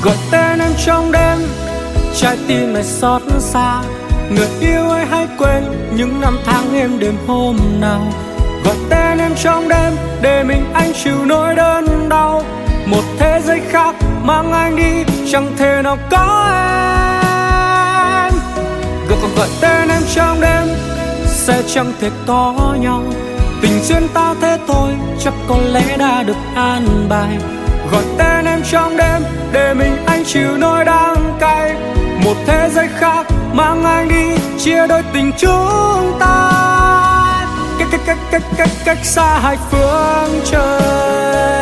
Gọi tên em trong đêm, trái tim này xót xa. Người yêu ơi hãy quên những năm tháng êm đềm hôm nào. Gọi tên em trong đêm để mình anh chịu nỗi đớn đau. Một thế giới khác mang anh đi, chẳng thể nào có em. Gọi tên em trong đêm, sẽ chẳng thể có nhau. Tình duyên ta thế thôi, chắc có lẽ đã được an bài. Gọi tên em trong đêm để mình anh chịu nỗi đắng cay. Một thế giới khác mang anh đi, chia đôi tình chúng ta. Cách xa hai phương trời.